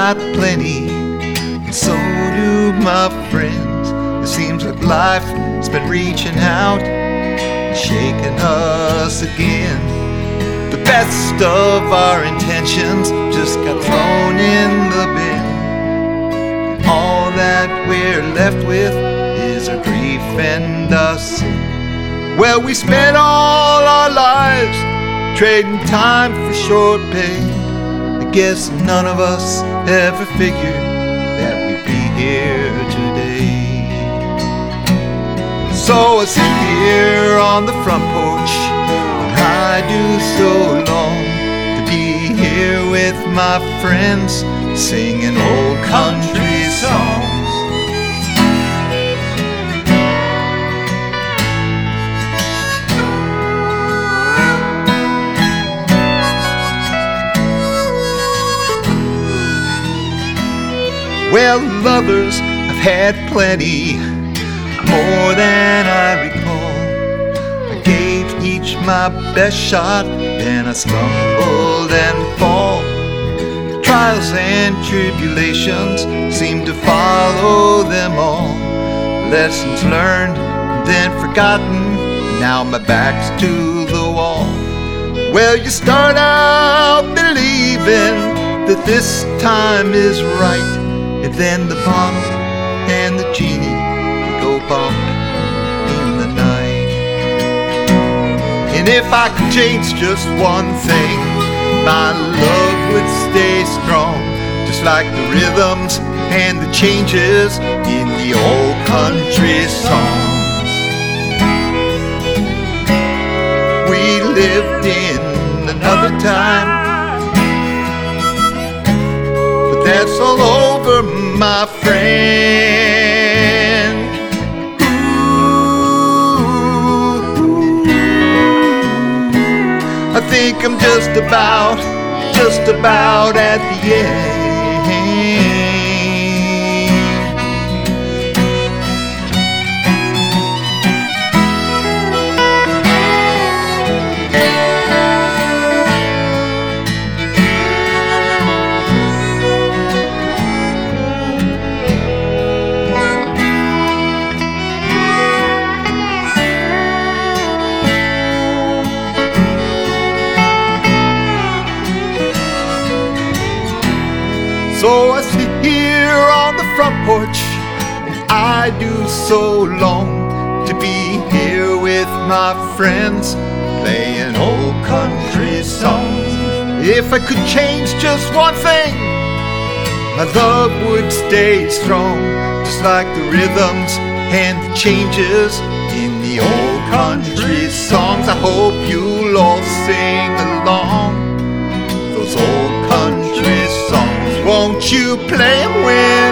got plenty, and so do my friends. It seems like life's been reaching out, shaking us again. The best of our intentions just got thrown in the bin. All that we're left with is our grief and our sin. Well, we spent all our lives trading time for short pay. I guess none of us ever figured that we'd be here today. So I sit here on the front porch, and I do so long to be here with my friends, singing old country songs. Well, lovers, I've had plenty, more than I recall. I gave each my best shot, then I stumbled and fall. Trials and tribulations seem to follow them all. Lessons learned, then forgotten, now my back's to the wall. Well, you start out believing that this time is right, and then the bottle and the genie go bump in the night. And if I could change just one thing, my love would stay strong, just like the rhythms and the changes in the old country songs. We lived in another time, that's all over, my friend. Ooh, I think I'm just about at the end. So I sit here on the front porch, and I do so long to be here with my friends, playing old country songs. If I could change just one thing, my love would stay strong, just like the rhythms and the changes in the old country songs. I hope you'll all sing along those old country songs. Won't you play 'em when